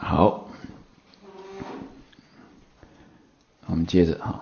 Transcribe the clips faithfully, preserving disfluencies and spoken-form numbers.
好，我们接着哈，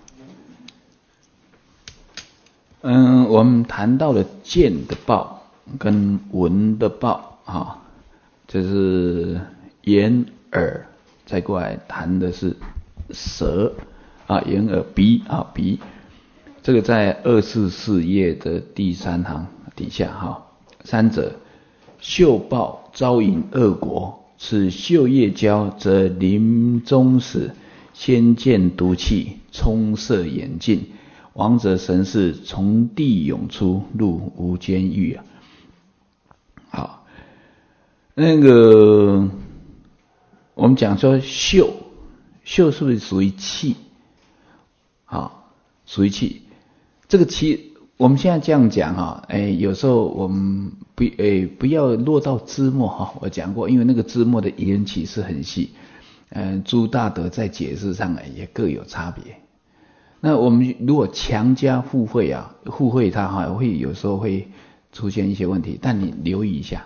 嗯，我们谈到了见的报跟闻的报哈，这是眼耳，再过来谈的是舌啊，眼耳鼻啊鼻，这个在二四四页的第三行底下哈，三者嗅报招引恶果。此嗅业交，则临终时先见毒气，冲塞眼境，亡者神识从地涌出，入无间狱啊。好，那个我们讲说嗅，嗅是不是属于气？好，属于气。这个气，我们现在这样讲哈，哎，有时候我们不哎不要落到枝末哈。我讲过，因为那个枝末的缘起是很细，嗯、呃，诸大德在解释上也各有差别。那我们如果强加附会啊，附会它哈，会有时候会出现一些问题，但你留意一下。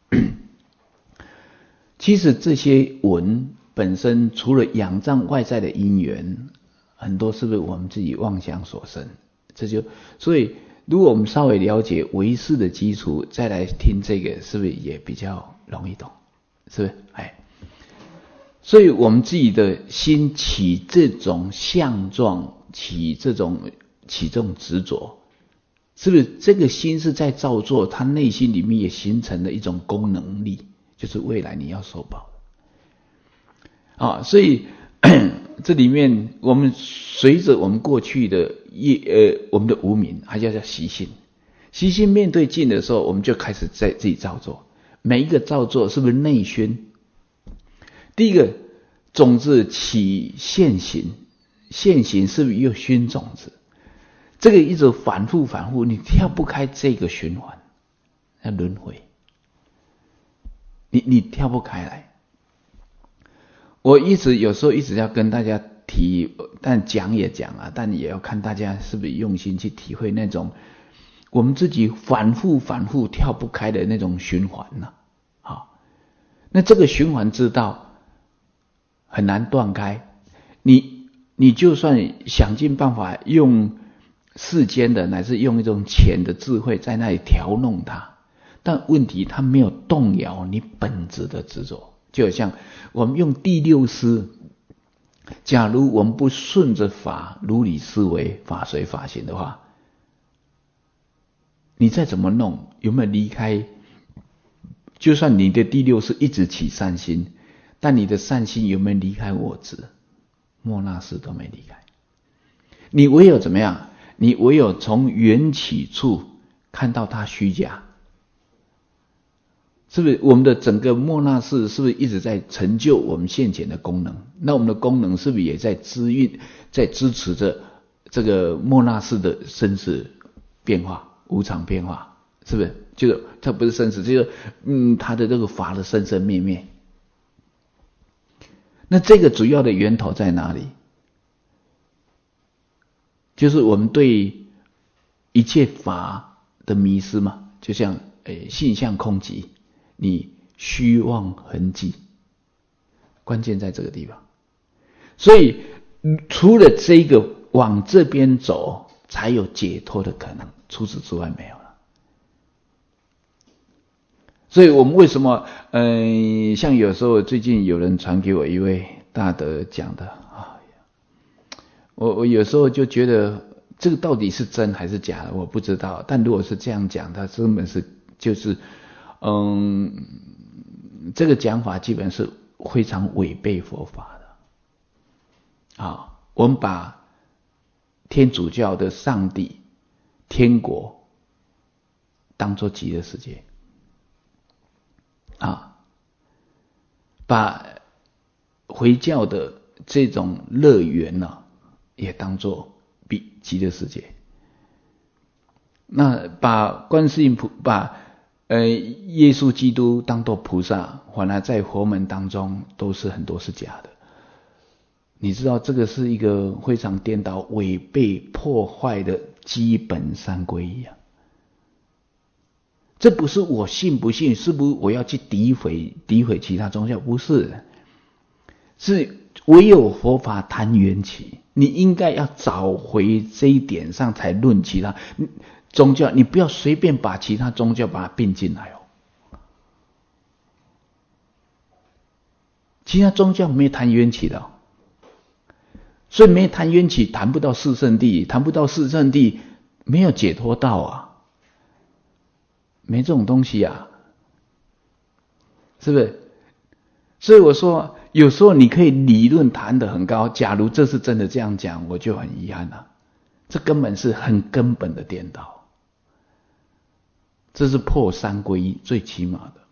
其实这些闻本身除了仰仗外在的因缘，很多是不是我们自己妄想所生？这就所以，如果我们稍微了解唯识的基础，再来听这个，是不是也比较容易懂？是不是？哎，所以我们自己的心起这种相状，起这种起这种执着，是不是？这个心是在造作，它内心里面也形成了一种功能力，就是未来你要受报的啊。所以这里面我们随着我们过去的业呃我们的无明，还叫叫习性，习性面对境的时候，我们就开始在自己造作。每一个造作是不是内熏？第一个种子起现行，现行是不是又熏种子？这个一直反复反复，你跳不开这个循环，那轮回，你你跳不开来。我一直有时候一直要跟大家提，但讲也讲啊，但也要看大家是不是用心去体会那种我们自己反复反复跳不开的那种循环呢、啊。好，那这个循环之道很难断开，你你就算想尽办法用世间的乃至用一种浅的智慧在那里调弄它，但问题它没有动摇你本质的执着。就好像我们用第六识，假如我们不顺着法如理思维，法随法行的话，你再怎么弄，有没有离开？就算你的第六识一直起善心，但你的善心有没有离开我执？莫那识都没离开。你唯有怎么样？你唯有从缘起处看到它虚假。是不是我们的整个莫那识是不是一直在成就我们现前的功能？那我们的功能是不是也在支运，在支持着这个莫那识的生死变化、无常变化？是不是？就是它不是生死，就是嗯，它的这个法的生生灭灭。那这个主要的源头在哪里？就是我们对一切法的迷失嘛，就像诶性相空寂。你虚妄痕迹，关键在这个地方。所以除了这个往这边走，才有解脱的可能，除此之外没有了。所以我们为什么嗯、呃，像有时候最近有人传给我一位大德讲的啊，我我有时候就觉得这个到底是真还是假的，我不知道。但如果是这样讲，它根本是就是嗯，这个讲法基本是非常违背佛法的。啊，我们把天主教的上帝、天国当作极乐世界，啊，把回教的这种乐园呢、啊，也当作比极乐世界。那把观世音菩把呃，耶稣基督当作菩萨，反而在佛门当中都是很多是假的。你知道这个是一个非常颠倒、违背、破坏的基本三皈依啊！这不是我信不信，是不是我要去诋毁诋毁其他宗教？不是， 是唯有佛法谈缘起，你应该要找回这一点上才论其他宗教，你不要随便把其他宗教把它并进来哦。其他宗教没有谈缘起的哦，所以没有谈缘起，谈不到四圣谛，谈不到四圣谛，没有解脱道啊，没这种东西啊，是不是？所以我说，有时候你可以理论谈得很高，假如这是真的这样讲，我就很遗憾了，这根本是很根本的颠倒，这是破三皈依最起码的，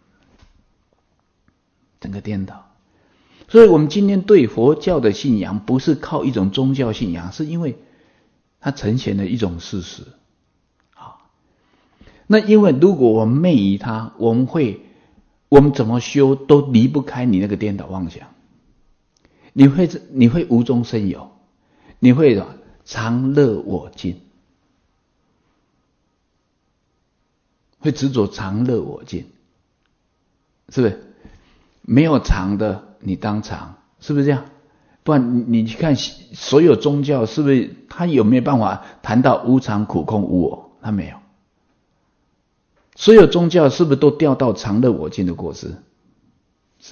整个颠倒。所以我们今天对佛教的信仰不是靠一种宗教信仰，是因为它呈现了一种事实。那因为如果我们昧于它，我们会我们怎么修都离不开你那个颠倒妄想，你会你会无中生有，你会常乐我净，会执着常乐我净，是不是？没有常的你当常，是不是这样？不然你去看所有宗教，是不是他有没有办法谈到无常苦空无我？他没有。所有宗教是不是都掉到常乐我净的果实？是。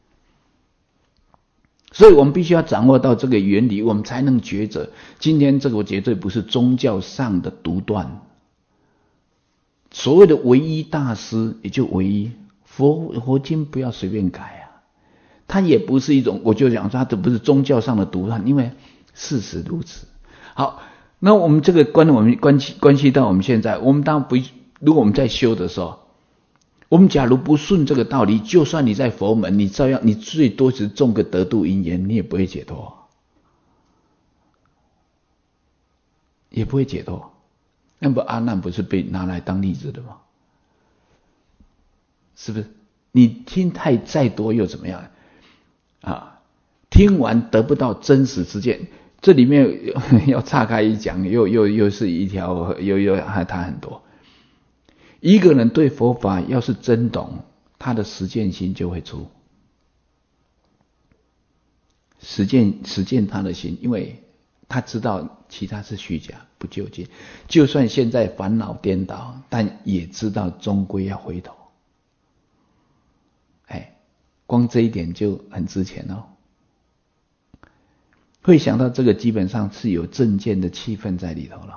所以我们必须要掌握到这个原理，我们才能抉择。今天这个绝对不是宗教上的独断，所谓的唯一大师也就唯一。佛佛经不要随便改啊，它也不是一种，我就讲它这不是宗教上的独断，因为事实如此。好，那我们这个关我们关系关系到我们现在，我们当然不，如果我们在修的时候，我们假如不顺这个道理，就算你在佛门，你照样你最多只种个得度因缘，你也不会解脱，也不会解脱。那么阿难不是被拿来当例子的吗？是不是？你听太再多又怎么样啊？听完得不到真实之见，这里面要岔开一讲，又又又是一条，又又还谈很多。一个人对佛法要是真懂，他的实践心就会出，实践实践他的心，因为他知道其他是虚假不究竟，就算现在烦恼颠倒，但也知道终归要回头。哎，光这一点就很值钱哦。会想到这个，基本上是有正见的气氛在里头了。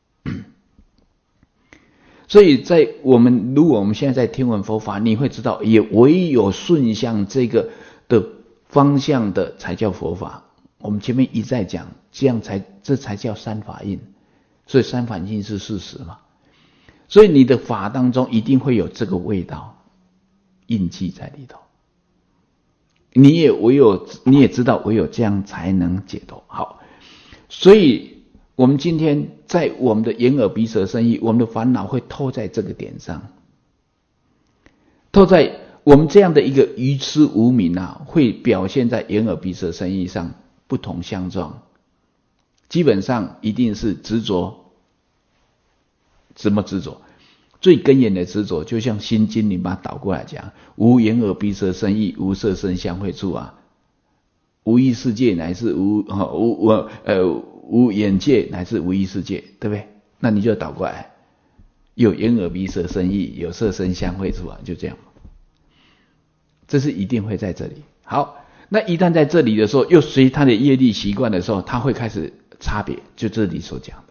所以在我们如果我们现在在听闻佛法，你会知道，也唯有顺向这个的方向的才叫佛法。我们前面一再讲，这样才这才叫三法印。所以三法印是事实嘛。所以你的法当中一定会有这个味道印记在里头。你也唯有你也知道，唯有这样才能解脱。好，所以我们今天在我们的眼耳鼻舌身意，我们的烦恼会透在这个点上，透在我们这样的一个愚痴无明啊，会表现在眼耳鼻舌身意上不同相状。基本上一定是执着，怎么执着？最根源的执着，就像心经你把它倒过来讲，无眼耳鼻舌身意，无色声香味触啊，无意世界乃是无无呃无眼界乃是无意世界，对不对？那你就倒过来，有眼耳鼻舌身意，有色声香味触啊，就这样，这是一定会在这里。好，那一旦在这里的时候，又随他的业力习惯的时候，他会开始差别，就这里所讲的。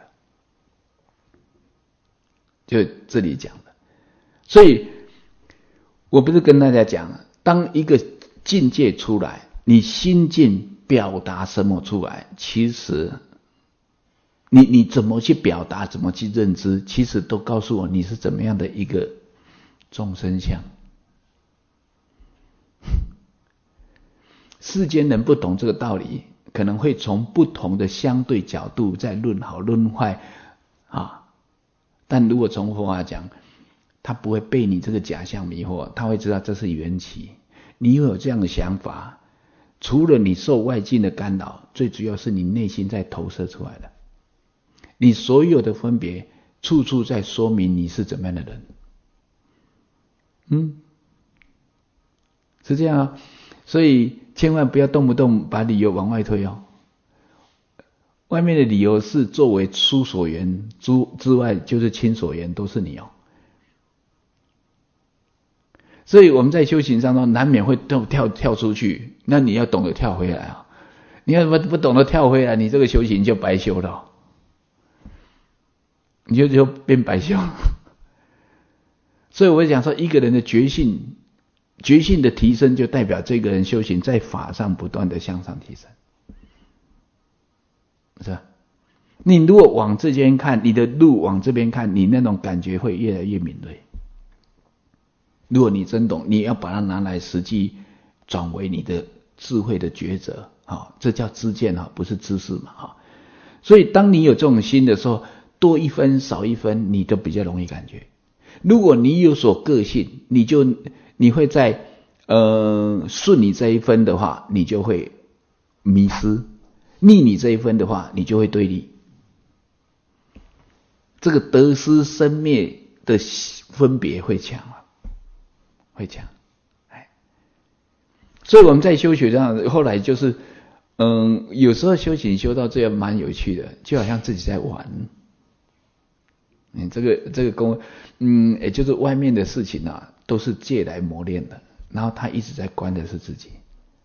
就这里讲的，所以我不是跟大家讲，当一个境界出来，你心境表达什么出来，其实你你怎么去表达，怎么去认知，其实都告诉我你是怎么样的一个众生相。世间人不懂这个道理，可能会从不同的相对角度在论好论坏啊。但如果从佛法讲，他不会被你这个假象迷惑，他会知道这是缘起。你又有这样的想法，除了你受外境的干扰，最主要是你内心在投射出来的。你所有的分别，处处在说明你是怎么样的人。嗯，是这样啊。 所以千万不要动不动把理由往外推哦。外面的理由是作为出所缘之之外，就是亲所缘，都是你哦。所以我们在修行当中难免会跳跳跳出去，那你要懂得跳回来啊！你要不不懂得跳回来，你这个修行就白修了哦，你就就变白修。所以我讲说，一个人的觉性，觉性的提升，就代表这个人修行在法上不断的向上提升。是吧？你如果往这边看，你的路往这边看，你那种感觉会越来越敏锐。如果你真懂，你要把它拿来实际转为你的智慧的抉择，啊，这叫知见啊，不是知识嘛，啊。所以当你有这种心的时候，多一分少一分，你都比较容易感觉。如果你有所个性，你就你会在呃顺你这一分的话，你就会迷失。逆你这一分的话，你就会对立。这个得失生灭的分别会强啊，会强。哎，所以我们在修学上，后来就是，嗯，有时候修行修到这样蛮有趣的，就好像自己在玩。嗯，这个这个功，嗯，也就是外面的事情啊，都是借来磨练的，然后他一直在观的是自己。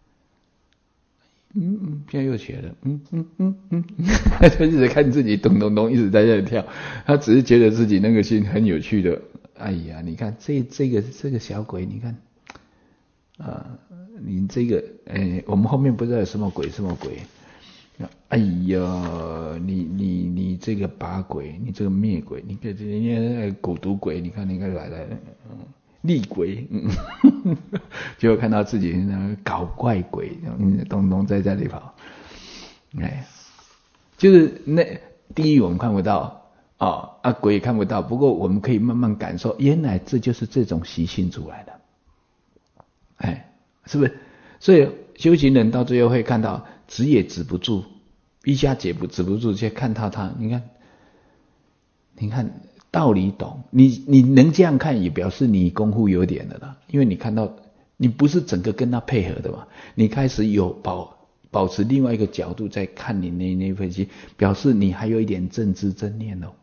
嗯嗯，现在又学了，嗯嗯嗯嗯，他就一直看自己咚咚咚，一直在这里跳，他只是觉得自己那个心很有趣的。哎呀，你看这这个这个小鬼，你看，啊、呃，你这个，哎，我们后面不知道有什么鬼什么鬼，哎呀，你你你这个把鬼，你这个灭鬼，你看人家蛊毒鬼，你看你看来来，嗯。厉鬼，嗯，结果看到自己搞怪鬼，嗯，咚咚在这里跑，哎，就是那地狱我们看不到啊、哦、啊鬼也看不到，不过我们可以慢慢感受，原来这就是这种习性出来的，哎，是不是？所以修行人到最后会看到止也止不住，一下止不止不住，就看到他，你看，你看。道理懂，你你能这样看，也表示你功夫有点了啦。因为你看到，你不是整个跟他配合的嘛，你开始有保保持另外一个角度在看你那那分析，表示你还有一点正知正念哦。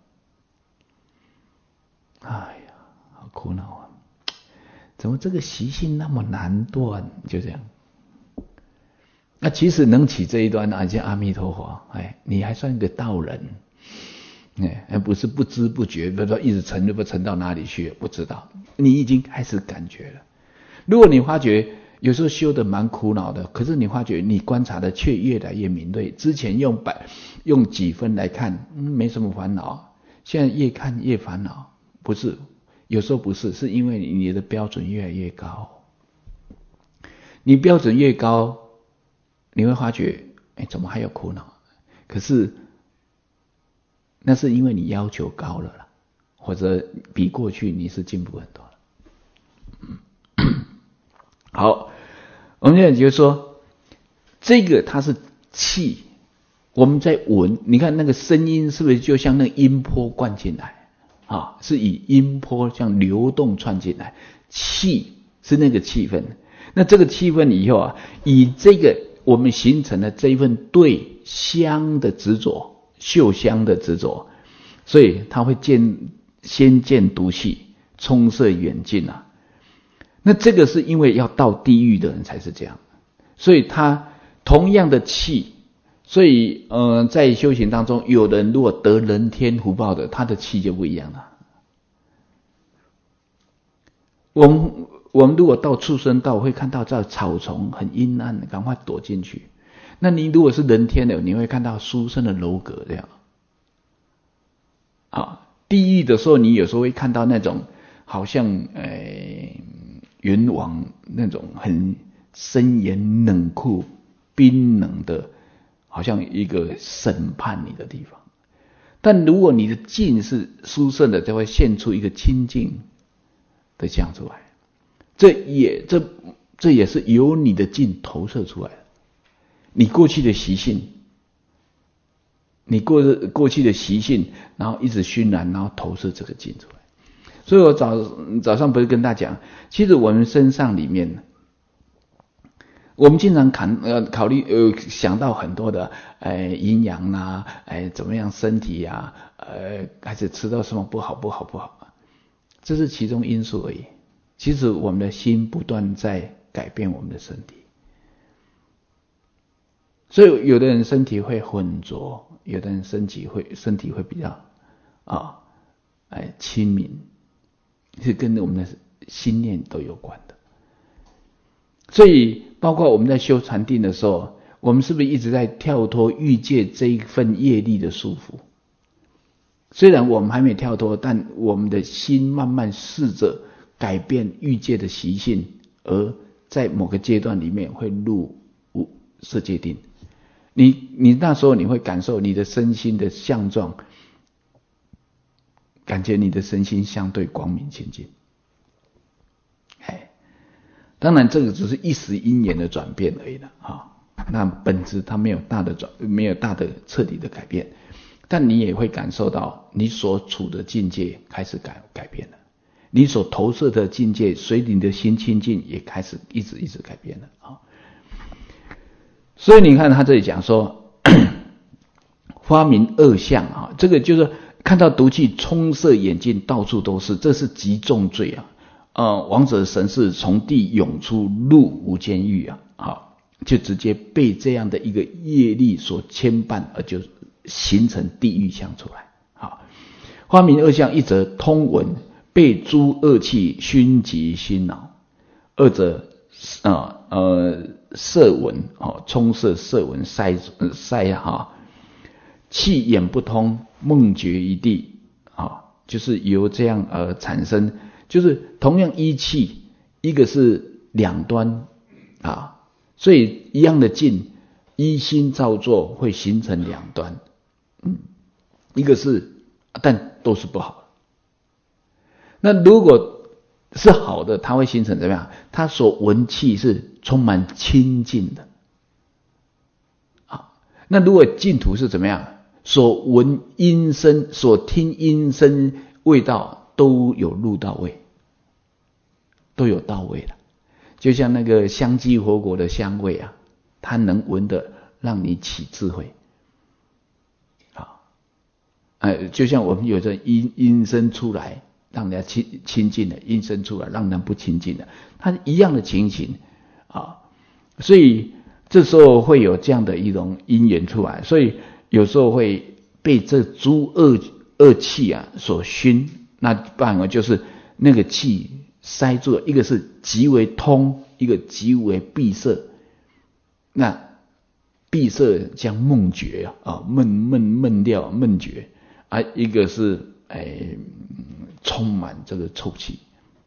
哎呀，好苦恼啊！怎么这个习性那么难断？就这样。那其实能起这一端啊，叫阿弥陀佛，哎，你还算个道人。哎，而不是不知不觉，比如说一直沉就不沉到哪里去，不知道，你已经开始感觉了。如果你发觉有时候修得蛮苦恼的，可是你发觉你观察的却越来越敏锐。之前用百用几分来看，嗯，没什么烦恼，现在越看越烦恼。不是，有时候不是，是因为你的标准越来越高。你标准越高，你会发觉，哎，怎么还有苦恼？可是。那是因为你要求高了啦，或者比过去你是进步很多了。好，我们现在就说，这个它是气，我们在闻，你看那个声音是不是就像那个音波灌进来啊？是以音波像流动串进来，气是那个气氛。那这个气氛以后啊，以这个我们形成了这一份对香的执着。嗅香的执着，所以他会见先见毒气，冲射远近啊。那这个是因为要到地狱的人才是这样，所以他同样的气，所以呃，在修行当中，有人如果得人天福报的，他的气就不一样了。我们我们如果到畜生道，会看到这草丛很阴暗，赶快躲进去。那你如果是人天的，你会看到殊胜的楼阁这样。啊，地狱的时候，你有时候会看到那种好像呃阎王那种很森严冷酷、冰冷的，好像一个审判你的地方。但如果你的境是殊胜的，就会现出一个清净的相出来。这也这这也是由你的境投射出来的。你过去的习性，你过过去的习性，然后一直熏染，然后投射这个境出来。所以我早早上不是跟大家讲，其实我们身上里面， 我们经常考呃考虑呃想到很多的呃营养啊，哎怎么样身体啊，呃还是吃到什么不好不好不好，这是其中因素而已。其实我们的心不断在改变我们的身体，所以有的人身体会浑浊，有的人身体会身体会比较啊哎亲民，是跟我们的心念都有关的。所以包括我们在修禅定的时候，我们是不是一直在跳脱欲界这一份业力的束缚？虽然我们还没跳脱，但我们的心慢慢试着改变欲界的习性，而在某个阶段里面会入无色界定。你你那时候你会感受你的身心的相状，感觉你的身心相对光明清净。哎，当然这个只是一时因缘的转变而已了啊。那本质它没有大的转，没有大的彻底的改变，但你也会感受到你所处的境界开始改改变了，你所投射的境界随你的心清净也开始一直一直改变了啊。所以你看他这里讲说发明恶相啊，这个就是看到毒气充塞眼睛，到处都是，这是极重罪啊！呃，王者神士从地涌出，入无间狱啊，好，就直接被这样的一个业力所牵绊，而就形成地狱相出来。好，发明恶相，一则通闻，被诸恶气熏及心脑；二则啊呃色闻哦，充塞色闻塞塞哈，气眼不通，梦觉一地啊，就是由这样而产生。就是同样一气，一个是两端啊，所以一样的劲，一心造作会形成两端，嗯，一个是，但都是不好。那如果是好的，它会形成怎么样？它所闻气是充满清净的，啊，那如果净土是怎么样？所闻音声，所听音声味道都有入到位。都有到位了，就像那个香鸡火锅的香味啊，它能闻的让你起智慧啊，呃，就像我们有着音音声出来，让人家亲亲近的；音声出来，让人不亲近的，它一样的情形啊，所以这时候会有这样的一种因缘出来，所以有时候会被这诸恶恶气啊所熏，那反而就是那个气塞住了，一个是极为通，一个极为闭塞。那闭塞将梦觉啊，闷闷闷掉闷觉啊，一个是哎充满这个臭气。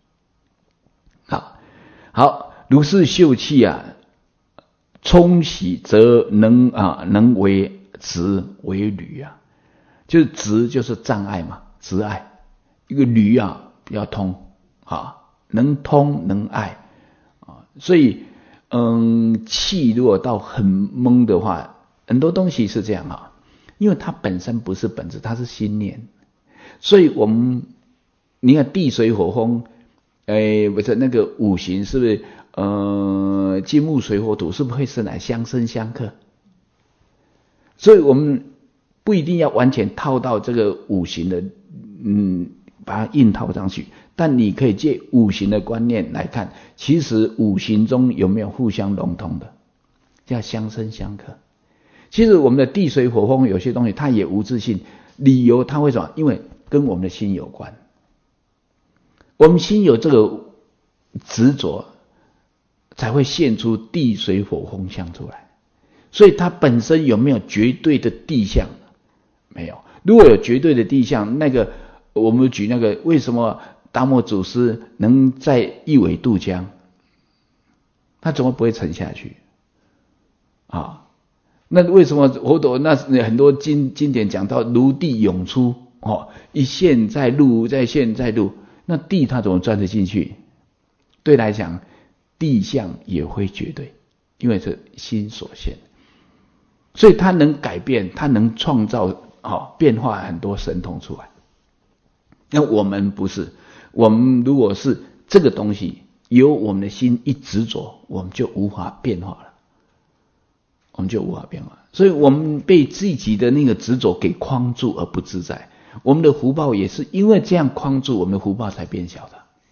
好，好，如是秀气啊，冲洗则能啊能为执为履啊，就是执就是障碍嘛，执碍，一个履啊比较通啊。能通能爱啊，所以嗯，气如果到很懵的话，很多东西是这样啊，因为它本身不是本质，它是心念，所以我们你看地水火风，哎，不是那个五行是不是呃金木水火土是不是会生来相生相克？所以我们不一定要完全套到这个五行的，嗯，把它硬套上去。但你可以借五行的观念来看，其实五行中有没有互相融通的，叫相生相克。其实我们的地水火风有些东西它也无自性，理由它为什么？因为跟我们的心有关。我们心有这个执着，才会现出地水火风相出来。所以它本身有没有绝对的地相？没有。如果有绝对的地相，那个我们举那个为什么达摩祖师能在一苇渡江，他怎么不会沉下去啊？那为什么佛陀那很多经经典讲到如地涌出哦，一现在入，再现在入，那地他怎么钻得进去？对来讲，地相也会绝对，因为是心所现，所以他能改变，他能创造哦变化很多神通出来。那我们不是。我们如果是这个东西， 由我们的心一执着，我们就无法变化了，我们就无法变化。所以我们被自己的那个执着给框住而不自在。我们的福报也是因为这样框住，我们的福报才变小的。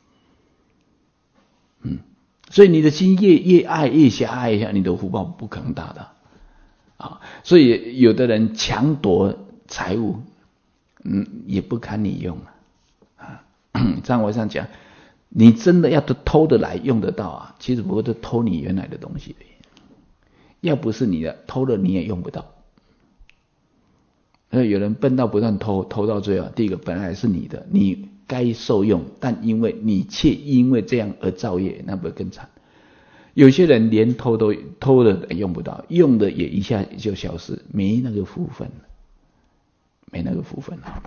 嗯，所以你的心越越爱越狭隘一下，你的福报不可能大的啊。所以有的人强夺财物，嗯，也不堪你用啊。张和尚讲，你真的要偷得来用得到啊，其实不过是偷你原来的东西而已。要不是你的，偷了你也用不到。所以有人笨到不断偷，偷到最后，第一个本来是你的，你该受用，但因为你却因为这样而造业，那不更惨？有些人连偷都偷了也用不到，用的也一下就消失，没那个福分，没那个福分啊。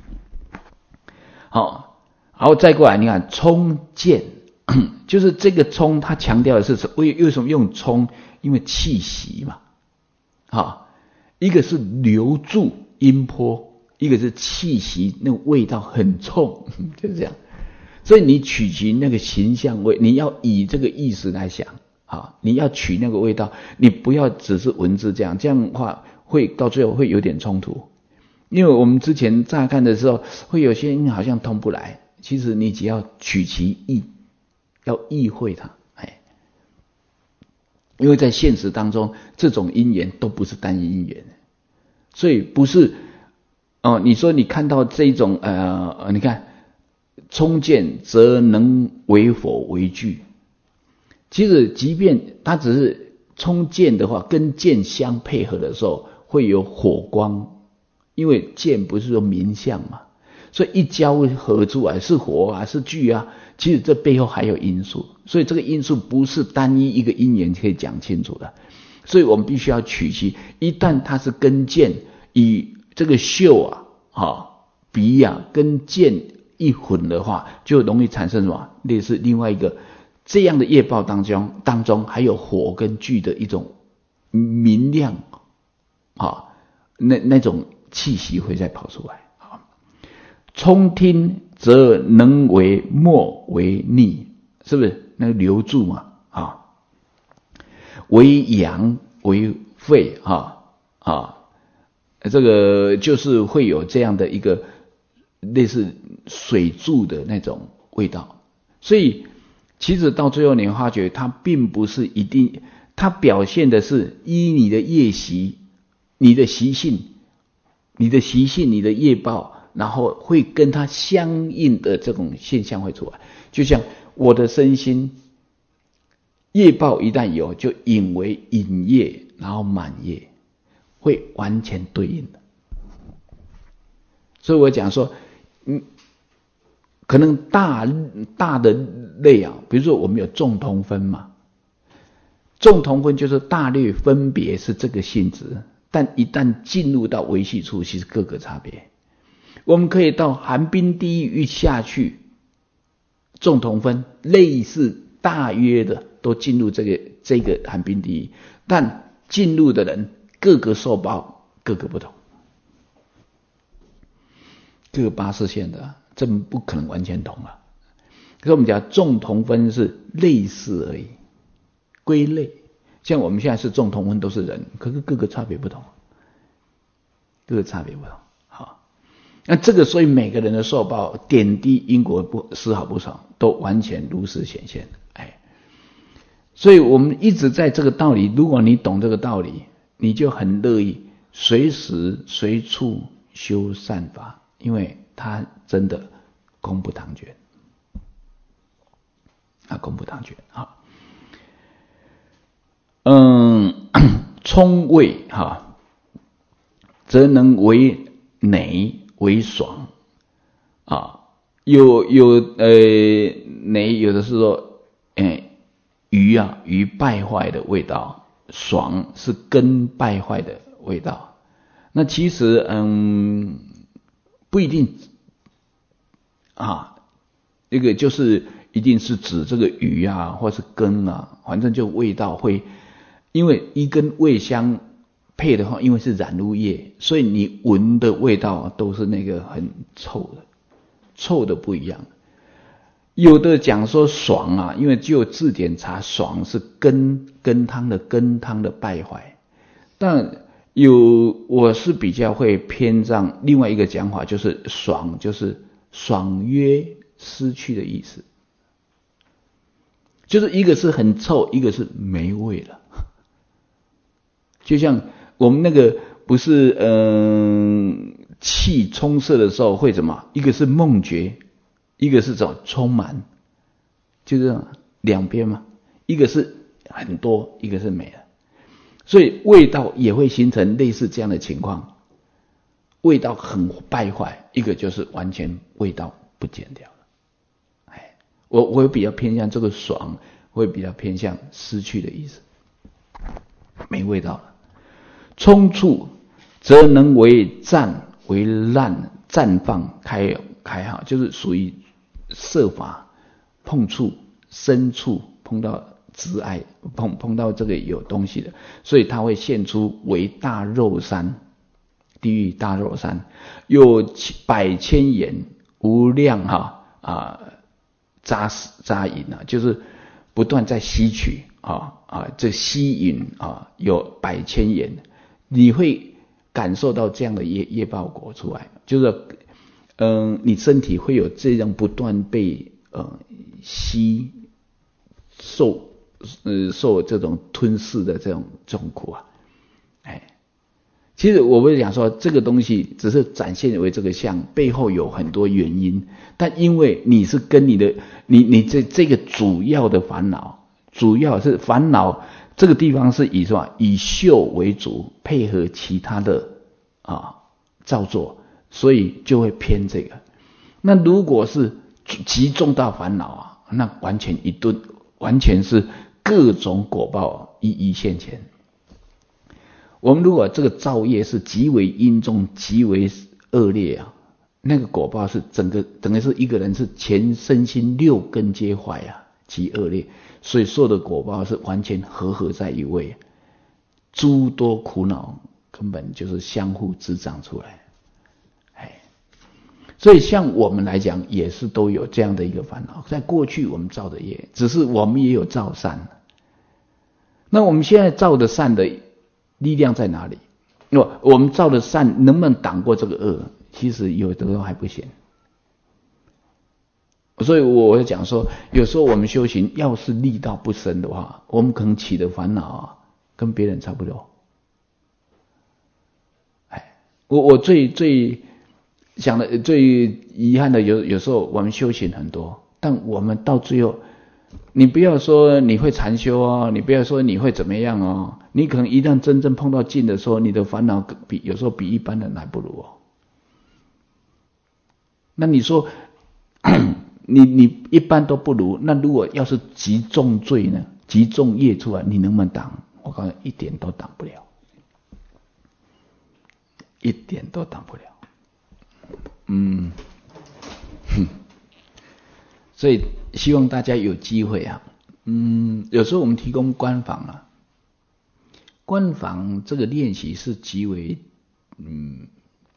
好，然后再过来，你看冲见，就是这个冲，它强调的是为为什么用冲？因为气息嘛，好，一个是留住音波，一个是气息，那个味道很冲，就是这样。所以你取其那个形象味，你要以这个意思来想，好，你要取那个味道，你不要只是文字这样，这样的话会到最后会有点冲突。因为我们之前乍看的时候，会有些人好像通不来，其实你只要取其意，要意会它，哎，因为在现实当中，这种因缘都不是单一因缘，所以不是哦。你说你看到这种呃，你看冲见则能为火为具，其实即便它只是冲见的话，跟见相配合的时候，会有火光。因为剑不是说明相嘛，所以一交合出来是火啊，是聚啊，其实这背后还有因素，所以这个因素不是单一一个因缘可以讲清楚的，所以我们必须要取其，一旦它是跟剑以这个嗅啊、啊鼻啊跟剑一混的话，就容易产生什么类似另外一个这样的业报当中当中还有火跟聚的一种明亮啊，那那种气息会再跑出来。冲听则能为默为逆，是不是？那个留住嘛，啊，为阳为肺，啊啊，这个就是会有这样的一个类似水柱的那种味道。所以其实到最后你会发觉，它并不是一定，它表现的是依你的业习、你的习性。你的习性，你的业报，然后会跟它相应的这种现象会出来。就像我的身心业报一旦有，就引为引业，然后满业，会完全对应的。所以我讲说，嗯，可能大大的类啊，比如说我们有众同分嘛，众同分就是大略分别是这个性质。但一旦进入到维系处，其实各个差别。我们可以到寒冰地狱下去，众同分类似大约的都进入这个这个寒冰地狱，但进入的人各个受报各个不同，各个八识线的，这不可能完全同啊。可是我们讲众同分是类似而已，归类。像我们现在是众同分都是人，可是各个差别不同，各个差别不同。好，那这个所以每个人的受报点滴因果不丝毫不少，都完全如实显现。哎，所以我们一直在这个道理，如果你懂这个道理，你就很乐意随时随处修善法，因为它真的功不唐捐，啊，功不唐捐啊。嗯，冲味哈，则能为馁为爽啊。有有呃馁，有的是说，哎，鱼啊鱼败坏的味道，爽是根败坏的味道。那其实嗯不一定啊，这个就是一定是指这个鱼啊，或是根啊，反正就味道会。因为一跟味相配的话，因为是染污液，所以你闻的味道都是那个很臭的，臭的不一样。 有的讲说爽啊，因为就字典查爽是羹羹汤的羹汤的败坏，但有我是比较会偏向另外一个讲法，就是爽就是爽约失去的意思，就是一个是很臭，一个是没味了。就像我们那个不是嗯气充塞的时候会怎么？一个是梦觉，一个是怎么充满，就这样两边嘛，一个是很多，一个是没了。所以味道也会形成类似这样的情况，味道很败坏，一个就是完全味道不见掉了。哎，我我比较偏向这个爽，会比较偏向失去的意思，没味道了。冲触则能为绽为烂绽放开开哈，就是属于色法碰触深处碰到直爱碰碰到这个有东西的，所以它会现出为大肉山，地狱大肉山，有百千眼无量哈啊扎扎引啊，就是不断在吸取啊啊这吸引啊有百千眼，你会感受到这样的业业报果出来，就是嗯、呃、你身体会有这样不断被呃吸受。呃，受这种吞噬的这种痛苦啊，哎，其实我会讲说，这个东西只是展现为这个相，背后有很多原因，但因为你是跟你的，你你这这个主要的烦恼，主要是烦恼这个地方是以什么？以嗅为主，配合其他的啊造作，所以就会偏这个。那如果是极重大烦恼啊，那完全一顿，完全是。各种果报一一现前。我们如果这个造业是极为阴重、极为恶劣啊，那个果报是整个整个是一个人是全身心六根皆坏啊，极恶劣，所以受的果报是完全合合在一位，诸多苦恼根本就是相互滋长出来。哎，所以像我们来讲，也是都有这样的一个烦恼。在过去我们造的业，只是我们也有造善。那我们现在造的善的力量在哪里？我们造的善能不能挡过这个恶？其实有的都还不行。所以我会讲说，有时候我们修行要是力道不深的话，我们可能起的烦恼啊，跟别人差不多。哎，我我最最想的最遗憾的有有时候我们修行很多，但我们到最后。你不要说你会禅修哦，你不要说你会怎么样哦，你可能一旦真正碰到境的时候，你的烦恼比有时候比一般人还不如哦。那你说你你一般都不如，那如果要是极重罪呢，极重业出来，你能不能挡？我告诉你，一点都挡不了，一点都挡不了。嗯，哼。所以希望大家有机会啊，嗯，有时候我们提供观访啊，观访这个练习是极为，嗯，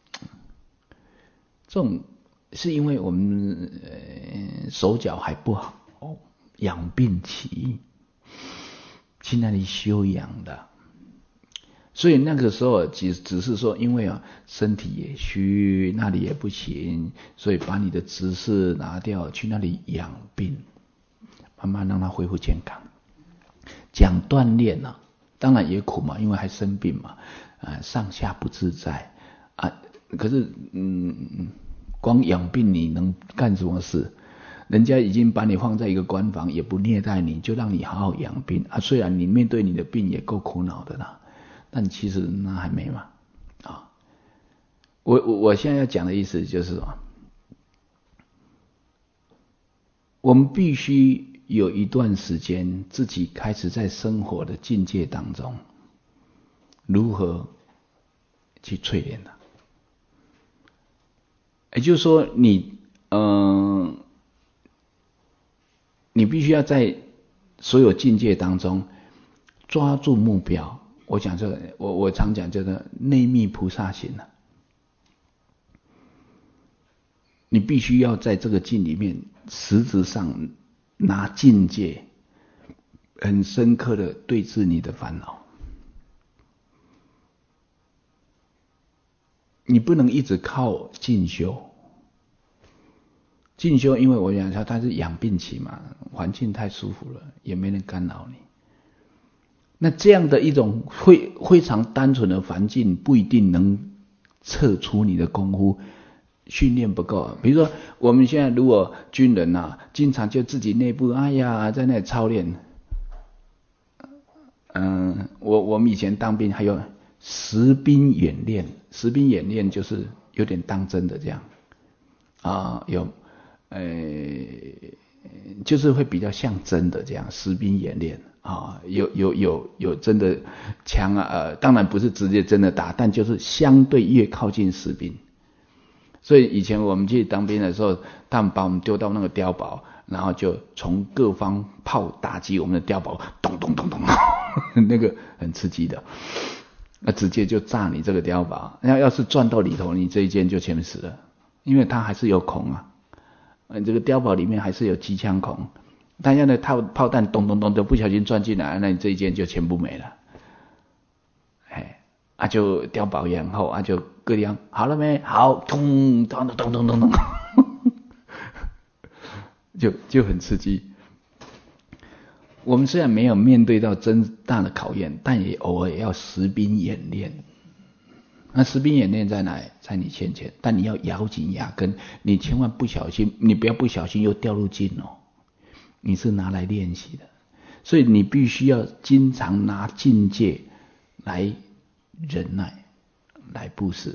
这种是因为我们呃手脚还不好，养病期，去那里修养的，所以那个时候只只是说，因为啊身体也虚，那里也不行，所以把你的执事拿掉，去那里养病，慢慢让它恢复健康。讲锻炼啊，当然也苦嘛，因为还生病嘛，啊上下不自在啊。可是嗯，光养病你能干什么事？人家已经把你放在一个关房，也不虐待你，就让你好好养病啊。虽然你面对你的病也够苦恼的啦。但其实那还没嘛，啊，我我我现在要讲的意思就是说，我们必须有一段时间自己开始在生活的境界当中，如何去淬炼它。也就是说你，嗯、呃，你必须要在所有境界当中抓住目标。我讲这个，我我常讲叫做内密菩萨行啊。 你必须要在这个境里面实质上拿境界很深刻的对治你的烦恼。你不能一直靠进修，进修因为我讲它它是养病期嘛，环境太舒服了，也没人干扰你。那这样的一种非非常单纯的环境，不一定能测出你的功夫，训练不够。比如说我们现在如果军人啊，经常就自己内部哎呀在那里操练。嗯、呃，我我们以前当兵还有实兵演练，实兵演练就是有点当真的这样啊，有呃就是会比较像真的这样实兵演练。啊，有有有有真的枪啊，呃，当然不是直接真的打，但就是相对越靠近士兵。所以以前我们去当兵的时候，他们把我们丢到那个碉堡，然后就从各方炮打击我们的碉堡，咚咚咚咚，那个很刺激的，那直接就炸你这个碉堡。要要是钻到里头，你这一间就全死了，因为它还是有孔啊，嗯，这个碉堡里面还是有机枪孔。大家的炮炮弹咚咚咚都不小心钻进来，那你这一件就全部没了。哎，啊就碉堡也很厚，啊就各地方好了没？好，咚咚咚咚咚咚，就就很刺激。我们虽然没有面对到真大的考验，但也偶尔也要实兵演练。那实兵演练在哪里？在你先前，但你要咬紧牙根，你千万不小心，你不要不小心又掉入境哦。你是拿来练习的，所以你必须要经常拿境界来忍耐，来布施。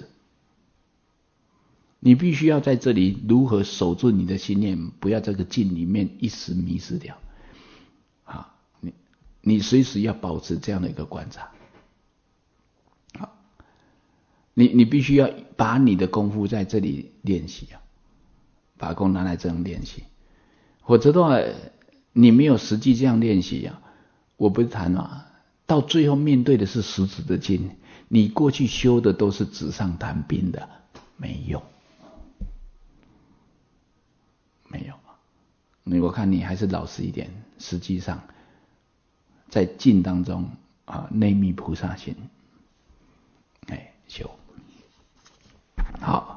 你必须要在这里如何守住你的心念，不要这个境里面一时迷失掉。好，你你随时要保持这样的一个观察。好，你你必须要把你的功夫在这里练习啊，把功拿来这样练习，否则的话。你没有实际这样练习啊，我不是谈啊，到最后面对的是实质的境，你过去修的都是纸上谈兵的，没用，没有啊。我看你还是老实一点，实际上在境当中啊，内密菩萨心，哎，修好。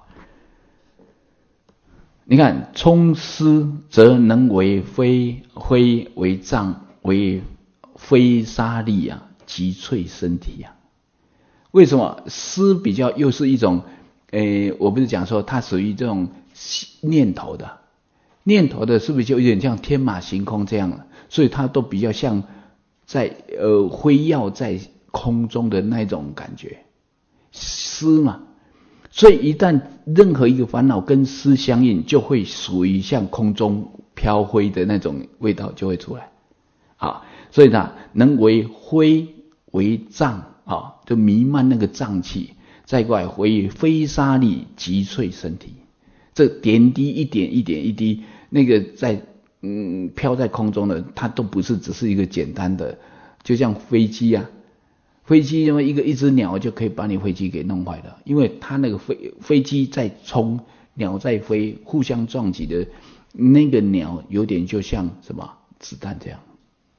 你看，充施则能为非非为障，为非沙粒啊，击碎身体啊。为什么施比较又是一种？诶，我不是讲说它属于这种念头的，念头的是不是就有点像天马行空这样？所以它都比较像在呃飞跃在空中的那种感觉，施嘛。所以一旦任何一个烦恼跟思相应，就会属于像空中飘飞的那种味道就会出来。啊，所以呢，能为灰为障啊，就弥漫那个瘴气，再过来为飞沙粒击碎身体。这点滴一点一点一滴，那个在嗯飘在空中的，它都不是只是一个简单的，就像飞机啊。飞机因为一个一只鸟就可以把你飞机给弄坏了，因为它那个飞飞机在冲，鸟在飞，互相撞击的那个鸟有点就像什么子弹这样。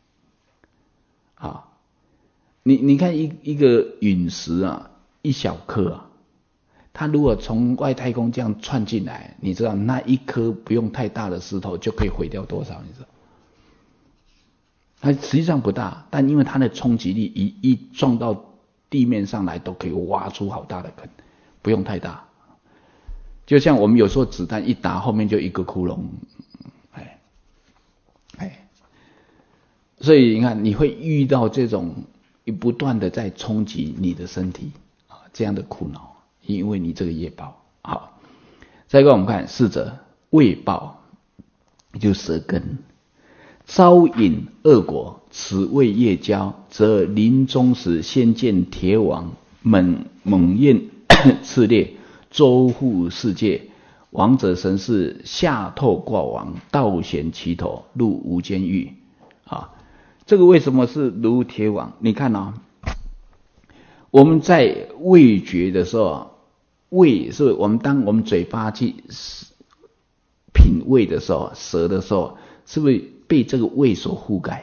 啊，你你看一一个陨石啊，一小颗啊，它如果从外太空这样窜进来，你知道那一颗不用太大的石头就可以毁掉多少？你知道？它实际上不大，但因为它的冲击力一一撞到地面上来，都可以挖出好大的坑，不用太大。就像我们有时候子弹一打，后面就一个窟窿，哎，哎，所以你看，你会遇到这种不断的在冲击你的身体啊，这样的苦恼，因为你这个业报。好，再一个我们看四者胃报，就舌根。招引恶果，此谓业交，则临终时先见铁网，猛猛焰炽烈，周护世界。王者神士下透挂网，倒衔其头，入无间狱。啊，这个为什么是如铁网？你看啊，我们在味觉的时候，味是我们当我们嘴巴去品味的时候，舌的时候，是不是被这个味所覆盖？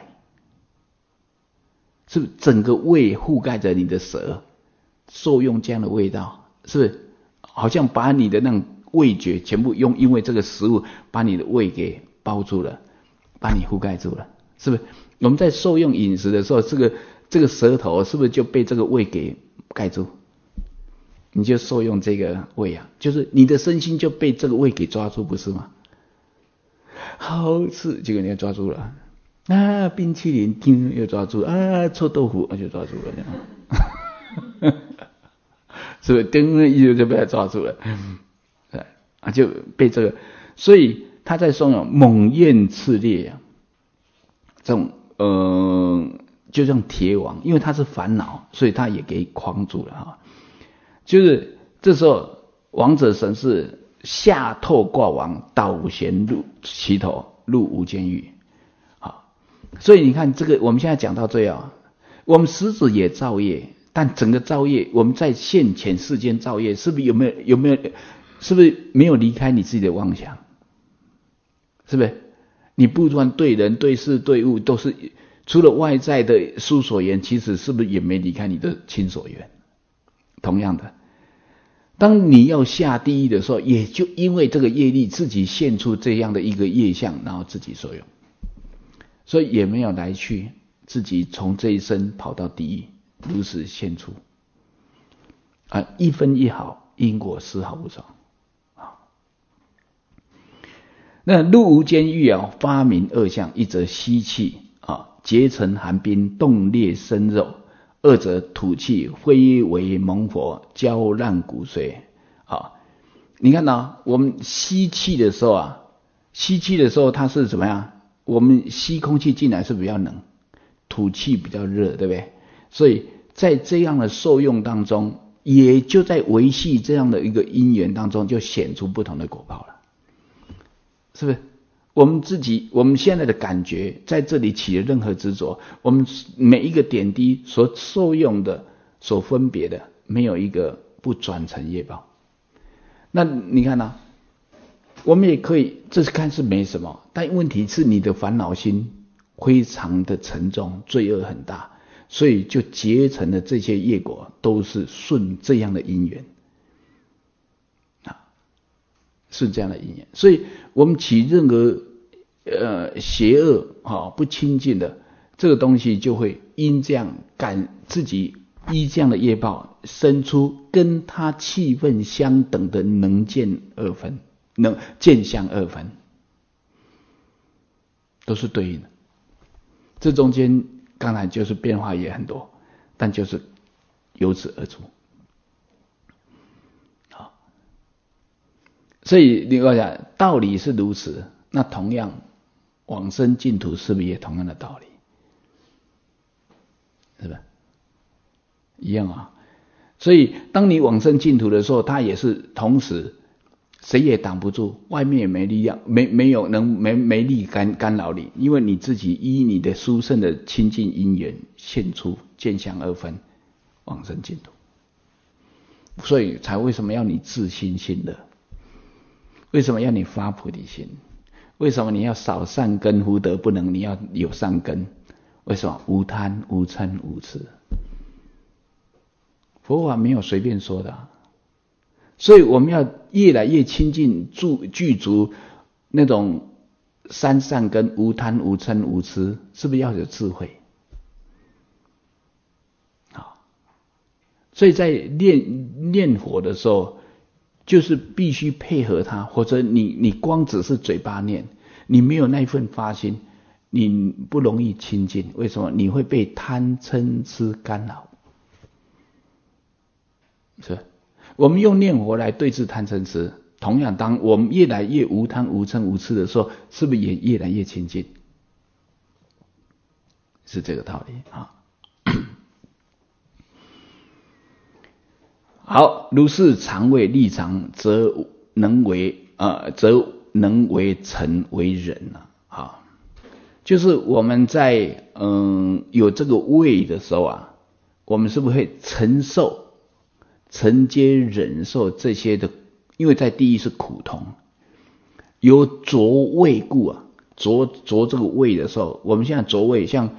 是不是整个味覆盖着你的舌，受用这样的味道？是不是好像把你的那种味觉全部用，因为这个食物把你的胃给包住了，把你覆盖住了？是不是我们在受用饮食的时候，这个这个舌头是不是就被这个胃给盖住？你就受用这个胃啊，就是你的身心就被这个胃给抓住，不是吗？好吃，结果你又抓住了啊！冰淇淋叮又抓住啊！臭豆腐就抓住了，是不是？叮一就被他抓住了，啊，就被这个，所以他在说有猛焰炽烈啊，这种呃，就像铁网，因为他是烦恼，所以他也给框住了哈。就是这时候，王者神是下透挂网，倒悬入其头，入无间狱。好，所以你看这个，我们现在讲到这样，我们实质也造业，但整个造业，我们在现前世间造业，是不是有没有有没有，是不是没有离开你自己的妄想？是不是？你不断对人、对事、对物，都是除了外在的疏所缘，其实是不是也没离开你的亲所缘？同样的。当你要下地狱的时候，也就因为这个业力自己现出这样的一个业相，然后自己受用，所以也没有来去，自己从这一生跑到地狱，如此现出啊，一分一毫，因果丝毫不少啊。那入无间狱啊，发明二相，一则吸气啊，结成寒冰，冻裂生肉。二者吐气，挥为猛火，焦烂骨髓。啊，你看到我们吸气的时候啊，吸气的时候它是怎么样？我们吸空气进来是比较冷，吐气比较热，对不对？所以在这样的受用当中，也就在维系这样的一个因缘当中，就显出不同的果报了，是不是？我们自己，我们现在的感觉在这里起了任何执着，我们每一个点滴所受用的、所分别的，没有一个不转成业报。那你看啊，我们也可以，这是看似没什么，但问题是你的烦恼心非常的沉重，罪恶很大，所以就结成了这些业果，都是顺这样的因缘。是这样的因缘，所以我们起任何呃邪恶啊不清净的这个东西，就会因这样感自己依这样的业报，生出跟他气氛相等的能见二分，能见相二分，都是对应的。这中间当然就是变化也很多，但就是由此而出。所以你跟我讲，道理是如此，那同样往生净土是不是也同样的道理？是吧？一样啊。所以当你往生净土的时候，它也是同时谁也挡不住，外面也没力量，没没有能没没力干干扰你，因为你自己依你的殊胜的清净因缘现出见相二分，往生净土。所以才为什么要你自心信乐？为什么要你发菩提心？为什么你要少善根福德不能？你要有善根？为什么？无贪无嗔无痴。佛法没有随便说的、啊，所以我们要越来越亲近具足那种三善根，无贪无嗔无痴，是不是要有智慧？啊，所以在念念佛的时候，就是必须配合它，或者你你光只是嘴巴念，你没有那份发心，你不容易亲近。为什么？你会被贪嗔痴干扰。是，我们用念佛来对治贪嗔痴，同样当我们越来越无贪无嗔无痴的时候，是不是也越来越亲近？是这个道理啊。好，如是常为立常，则能为呃，则能为成为人了啊。就是我们在嗯有这个位的时候啊，我们是不是会承受、承接、忍受这些的？因为在地狱是苦痛， 有着味故啊，着着这个味的时候，我们现在着味像，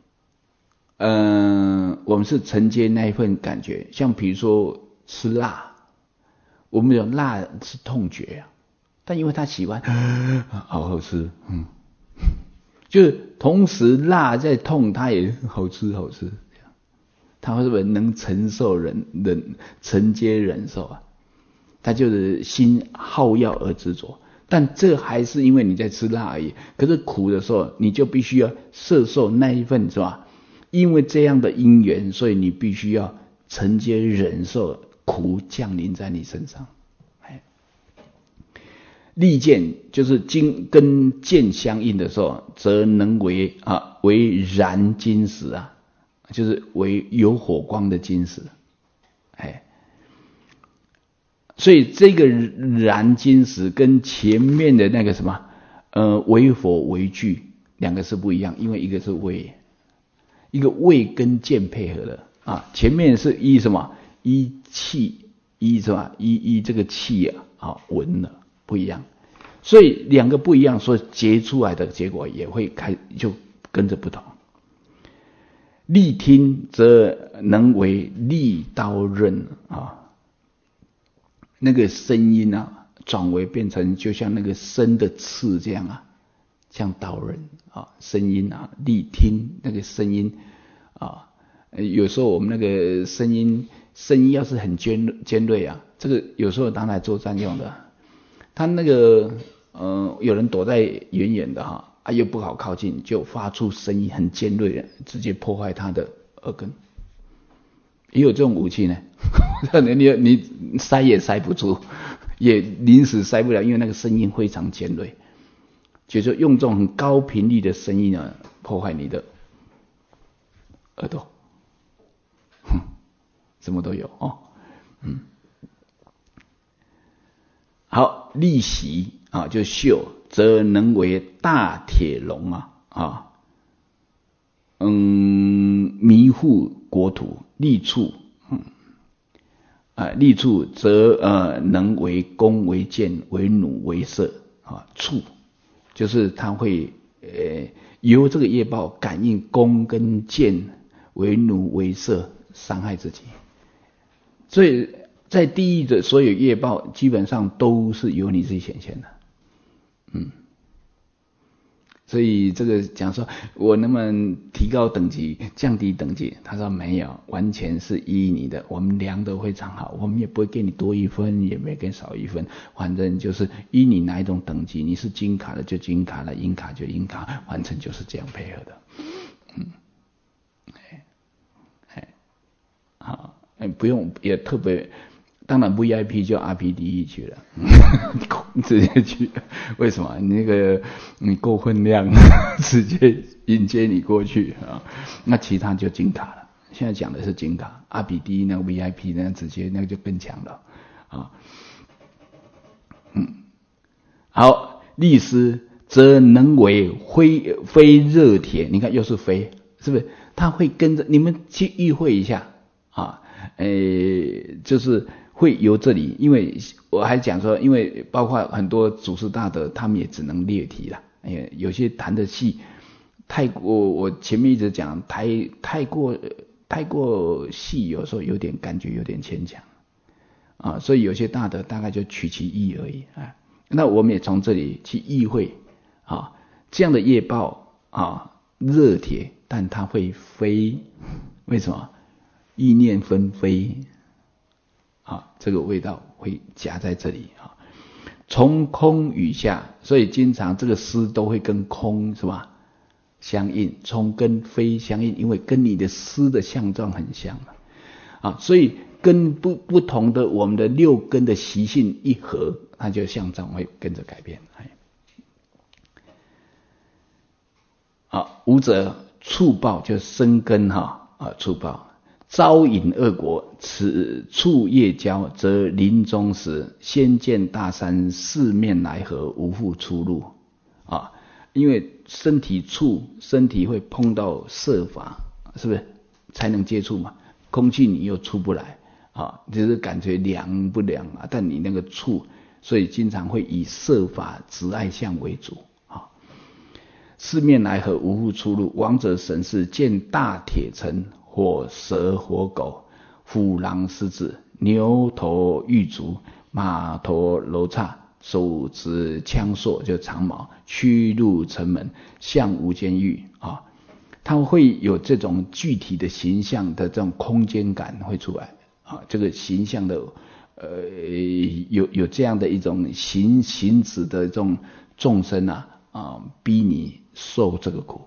嗯、呃，我们是承接那一份感觉，像比如说吃辣，我们有辣是痛觉啊，但因为他喜欢，好好吃，嗯，就是同时辣在痛，他也好吃好吃，他会不会能承受忍忍承接忍受啊？他就是心好要而执着。但这还是因为你在吃辣而已，可是苦的时候，你就必须要摄受那一份，是吧？因为这样的因缘，所以你必须要承接忍受苦降临在你身上。利剑就是金跟剑相应的时候，则能为啊为燃金石啊，就是为有火光的金石，哎。所以这个燃金石跟前面的那个什么，呃，为火为具两个是不一样，因为一个是味，一个味跟剑配合的啊。前面是依什么？依气，依什么？依依这个气啊，啊，闻了不一样。所以两个不一样，所以结出来的结果也会开就跟着不同。利听则能为利刀刃啊。那个声音啊，转为变成就像那个生的刺这样啊，像刀刃啊，声音啊，力听那个声音啊，有时候我们那个声音声音要是很尖尖锐啊，这个有时候拿来作战用的，他那个呃有人躲在远远的哈，啊又不好靠近，就发出声音很尖锐的，直接破坏他的耳根。也有这种武器呢，你你塞也塞不住，也临时塞不了，因为那个声音非常尖锐，就是用这种很高频率的声音啊，破坏你的耳朵，哼，什么都有哦，嗯，好，利息啊，就锈，则能为大铁笼啊啊，嗯，迷惑国土。利处，嗯，啊，利处则呃能为弓为箭为弩为射啊，处就是它会呃由这个业报感应弓跟箭为弩为射，伤害自己。所以在地狱的所有业报基本上都是由你自己显现的，嗯。所以这个讲说我能不能提高等级降低等级，他说没有，完全是依你的，我们量得非常好，我们也不会给你多一分，也不会给你少一分，反正就是依你哪一种等级，你是金卡的就金卡了，银卡就银卡，反正就是这样配合的。嗯，哎哎，好，哎不用也特别，当然 V I P 就 R P D E 去了，直接去，为什么？你那个你够分量，直接迎接你过去啊。那其他就金卡了。现在讲的是金卡 ，R P D E 那个 V I P 那直接那个就更强了啊。嗯，好，利斯则能为非非热铁，你看又是非，是不是？他会跟着你们去意会一下啊，诶，就是会由这里，因为我还讲说，因为包括很多祖师大德，他们也只能列题了。哎，有些谈的细，太过，我前面一直讲，太太过太过细，有时候有点感觉有点牵强啊，所以有些大德大概就取其意而已啊。那我们也从这里去意会啊，这样的业报啊，热铁，但它会飞，为什么？意念纷飞。啊，这个味道会夹在这里啊。从空与下，所以经常这个思都会跟空是吧相应，从跟非相应，因为跟你的思的相状很像啊，所以跟不不同的我们的六根的习性一合，它就相状会跟着改变。啊，五者触报就生根哈啊，触报。招引恶果，此处业交，则临终时先见大山，四面来合，无复出路啊！因为身体触，身体会碰到色法，是不是才能接触嘛？空气你又出不来啊，就是感觉凉不凉啊？但你那个触， 所以经常会以色法执爱相为主啊。四面来合，无复出路。王者神士见大铁城，火蛇火狗，虎狼狮子，牛头玉足，马头楼叉，手执枪槊，就长矛，驱入城门，向无间狱啊。它会有这种具体的形象的这种空间感会出来啊，这个形象的呃有有这样的一种行行止的这种众生啊啊，逼你受这个苦。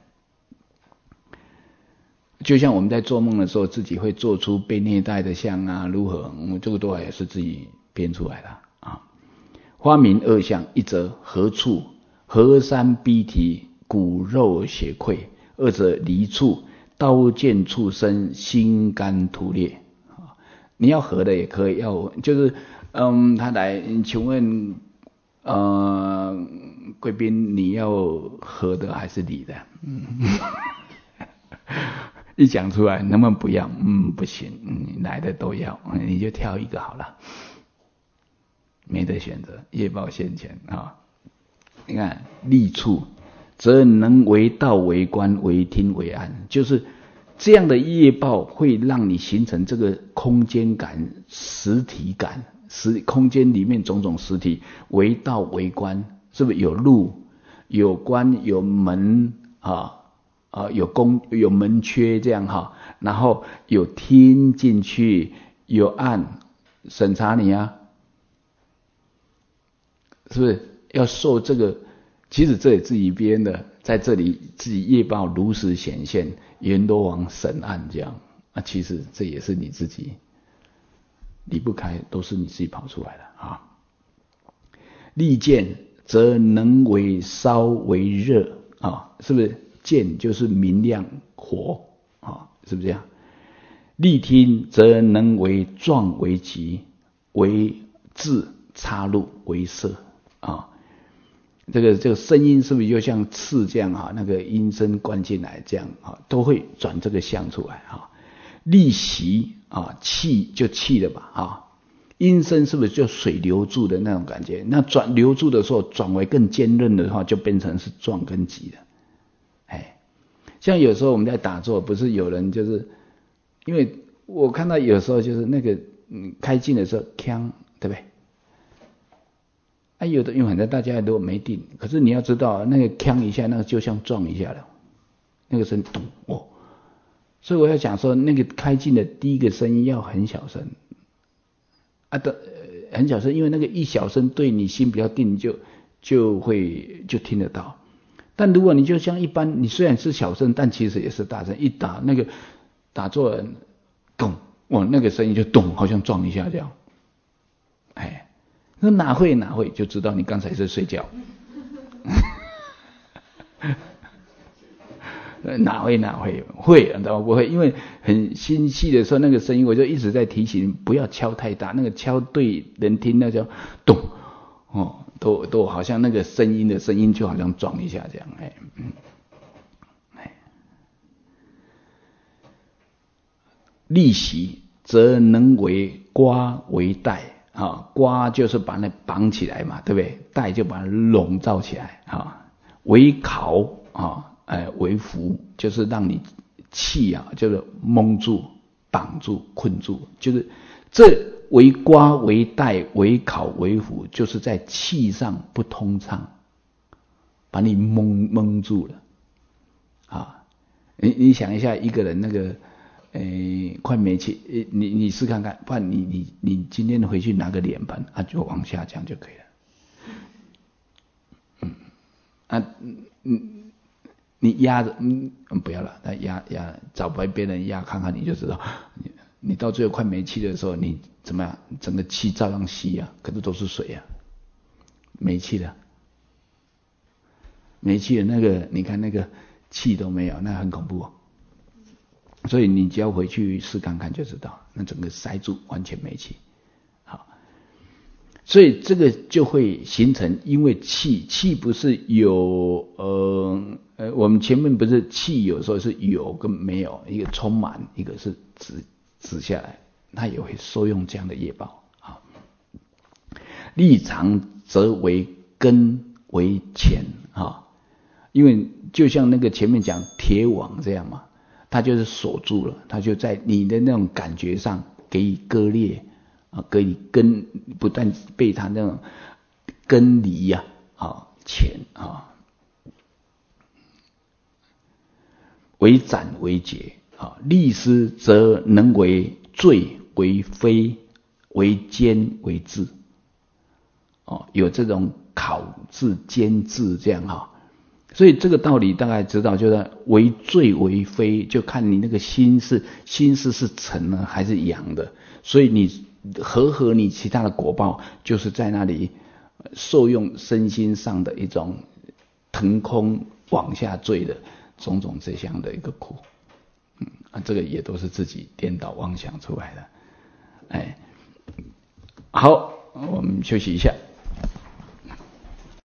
就像我们在做梦的时候，自己会做出被虐待的像啊，如何？我这个都还是自己编出来的啊。花明二相，一则何处？河山逼蹄，骨肉血溃。二者离处，刀剑触身，心肝涂裂。你要合的也可以，要就是嗯，他来，请问呃，贵宾你要合的还是离的？嗯，一讲出来，能不能不要？嗯，不行，嗯，来的都要，你就挑一个好了，没得选择，业报现前啊。你看立处。则能为道为官为听为安，就是这样的业报会让你形成这个空间感、实体感，实空间里面种种实体，为道为官，是不是有路、有关、有门啊啊，有宫、有门阙这样哈，然后有听进去，有按审查你啊，是不是要受这个？其实这也自己编的，在这里自己业报如实显现，阎罗王审案这样啊，其实这也是你自己离不开，都是你自己跑出来的啊。利剑则能为烧为热啊，是不是？剑就是明亮火啊，是不是这样？利听则能为壮为急，为字插入为色啊。这个这个声音是不是就像刺这样啊？那个音声灌进来这样啊，都会转这个相出来啊。利息啊，气就气了吧啊。音声是不是就水流住的那种感觉？那转流住的时候，转为更坚韧的话，就变成是壮跟急了。哎，像有时候我们在打坐，不是有人就是，因为我看到有时候就是那个嗯开镜的时候，锵，对不对？啊，有的因为反正大家都没定，可是你要知道，那个锵一下，那个就像撞一下了，那个声咚哦，所以我要讲说，那个开镜的第一个声音要很小声，啊的、呃、很小声，因为那个一小声对你心比较定，就就会就听得到。但如果你就像一般，你虽然是小声，但其实也是大声，一打那个打坐人咚，哦，那个声音就咚，好像撞一下这样，哎。那哪会哪会就知道你刚才在睡觉，哪会哪会会，知道不会？因为很心细的时候，那个声音我就一直在提醒，不要敲太大，那个敲对人听那叫咚哦，都都好像那个声音的声音就好像撞一下这样，哎嗯哎，利息则能为瓜为带。啊，瓜就是把那绑起来嘛，对不对？带就把它笼罩起来啊。为考啊，哎，为符就是让你气啊，就是蒙住、绑住、困住，就是这为瓜、为带、为考、为符，就是在气上不通畅，把你蒙蒙住了啊。你你想一下，一个人那个。诶，快没气，你你试看看，不然你你你今天回去拿个脸盆啊，就往下降就可以了。嗯，啊，嗯，你压着，嗯，不要了，那压压，找别别人压看看，你就知道，你你到最后快没气的时候，你怎么样？整个气照样吸啊，可是都是水啊，没气了，没气的那个，你看那个气都没有，那很恐怖哦。所以你只要回去试看看就知道，那整个塞住，完全没气。好，所以这个就会形成，因为气气不是有呃呃，我们前面不是气有时候是有跟没有，一个充满，一个是止止下来，它也会受用这样的业报啊。 立常则为根为浅啊，因为就像那个前面讲铁网这样嘛，它就是锁住了，它就在你的那种感觉上给予割裂啊，给予根不但被它那种根离呀啊浅啊，为斩为截啊，立师则能为罪为非，为奸为治。哦，有这种考治监治这样哈，所以这个道理大概知道，就是为罪为非，就看你那个心是心思是沉呢还是阳的，所以你和合你其他的果报，就是在那里受用身心上的一种腾空往下坠的种种这样的一个苦，嗯啊，这个也都是自己颠倒妄想出来的，哎，好，我们休息一下。